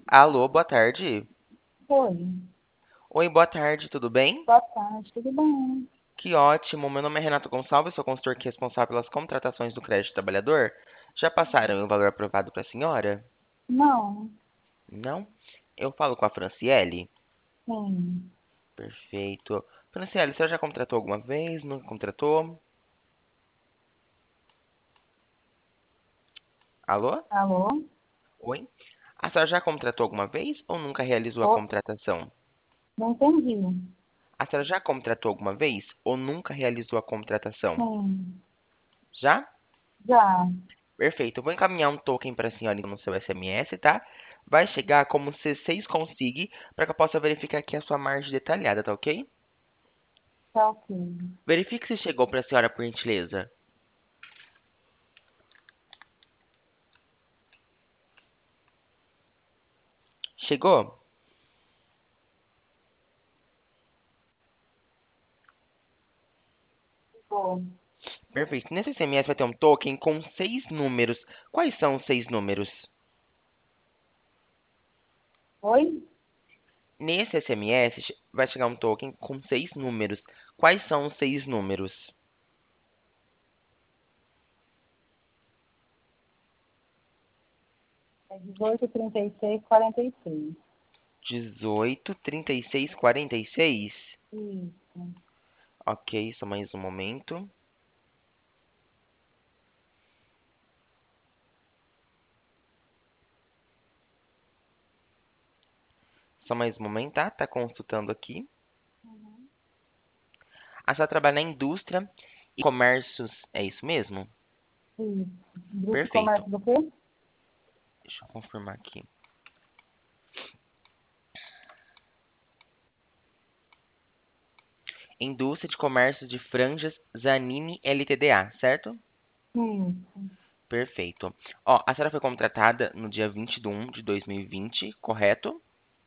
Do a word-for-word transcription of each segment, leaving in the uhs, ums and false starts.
Alô, boa tarde. Oi, Oi, boa tarde, tudo bem? boa tarde, tudo bem? Que ótimo. Meu nome é Renato Gonçalves, sou consultor que é responsável pelas contratações do crédito trabalhador. Já passaram o valor aprovado para a senhora? Não, Não? Eu falo com a Franciele. sim. Perfeito. Franciele, a senhora já contratou alguma vez? Nunca contratou? Alô? Alô? Oi? A senhora já contratou alguma vez ou nunca realizou a Ô, contratação? não entendi. A senhora já contratou alguma vez ou nunca realizou a contratação? Sim, Já? já. Perfeito. Eu vou encaminhar um token para a senhora no seu S M S, tá? Vai chegar como C seis consigne para que eu possa verificar aqui a sua margem detalhada, tá ok? Tá ok. Verifique se chegou para a senhora, por gentileza. Chegou? Ô, Perfeito. Nesse S M S vai ter um token com seis números. Quais são os seis números? oi? Nesse S M S che- vai chegar um token com seis números. Quais são os seis números? É dezoito, trinta e seis, quarenta e seis. Dezoito, trinta e seis, quarenta e seis. Isso. Ok, só mais um momento. Só mais um momento, tá? Tá consultando aqui. Uhum. A senhora trabalha na indústria e comércios, é isso mesmo? Isso. Grupo de Perfeito. comércio do quê? Deixa eu confirmar aqui. Indústria de comércio de franjas Zanini Ltda, certo? Isso. Perfeito. Ó, a senhora foi contratada no dia vinte de um de dois mil e vinte, correto?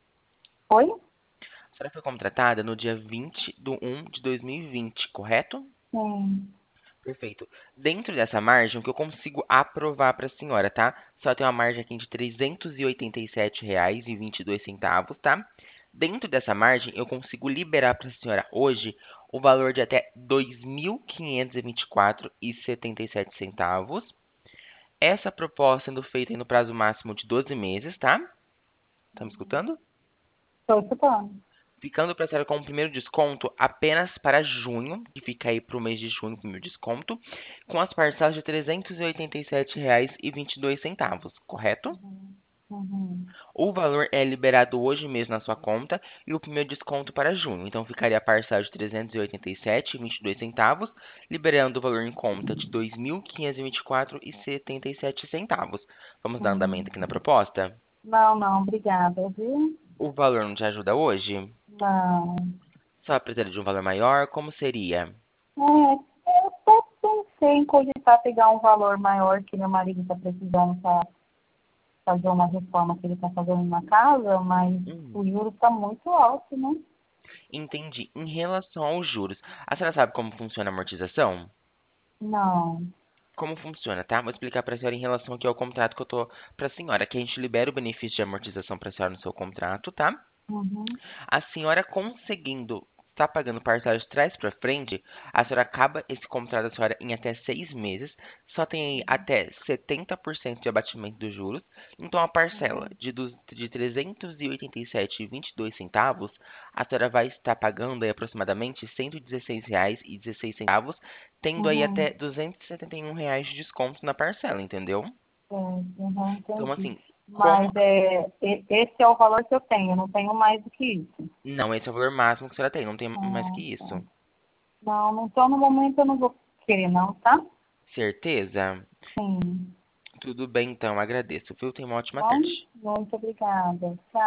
Oi? A senhora foi contratada no dia vinte de um de dois mil e vinte, correto? Sim. Perfeito. Dentro dessa margem, o que eu consigo aprovar para a senhora, tá? Só tem uma margem aqui de trezentos e oitenta e sete reais e vinte e dois centavos, tá? Dentro dessa margem, eu consigo liberar para a senhora hoje o valor de até dois mil quinhentos e vinte e quatro reais e setenta e sete centavos. Essa proposta sendo feita aí no prazo máximo de doze meses, tá? Tá me escutando? Estou escutando. Ficando para a senhora com o primeiro desconto apenas para junho, que fica aí para o mês de junho o primeiro desconto, com as parcelas de trezentos e oitenta e sete reais e vinte e dois centavos, correto? Uhum. Uhum. O valor é liberado hoje mesmo na sua conta e o primeiro desconto para junho. Então ficaria a parcela de trezentos e oitenta e sete reais e vinte e dois centavos, liberando o valor em conta de dois mil quinhentos e vinte e quatro reais e setenta e sete centavos. Vamos dar andamento Uhum. aqui na proposta? Não, não, obrigada, viu? O valor não te ajuda hoje? Não. Só precisa de um valor maior? Como seria? É, eu até pensei em cogitar pegar um valor maior que meu marido está precisando para fazer uma reforma que ele está fazendo na casa, mas Hum, o juro está muito alto, né? entendi. Em relação aos juros, a senhora sabe como funciona a amortização? Não. Como funciona, tá? Vou explicar para a senhora em relação aqui ao contrato que eu tô para a senhora, que a gente libera o benefício de amortização para a senhora no seu contrato, tá? Uhum. A senhora conseguindo estar pagando parcelas de trás para frente, a senhora acaba esse contrato da senhora em até seis meses, só tem aí até setenta por cento de abatimento dos juros, então a parcela Uhum. de, dos, de trezentos e oitenta e sete reais e vinte e dois centavos, a senhora vai estar pagando aí aproximadamente cento e dezesseis reais e dezesseis centavos, tendo aí até Uhum. duzentos e setenta e um reais de desconto na parcela, entendeu? É, uhum, Então, entendi. assim, como... Mas é, e- esse é o valor que eu tenho, eu não tenho mais do que isso. Não, esse é o valor máximo que a senhora tem, não tem mais Ah, que tá. isso. Não, então no momento eu não vou querer não, tá? Certeza? Sim. Tudo bem, então, agradeço, viu? Tenha uma ótima Bom, tarde. muito obrigada. Tchau.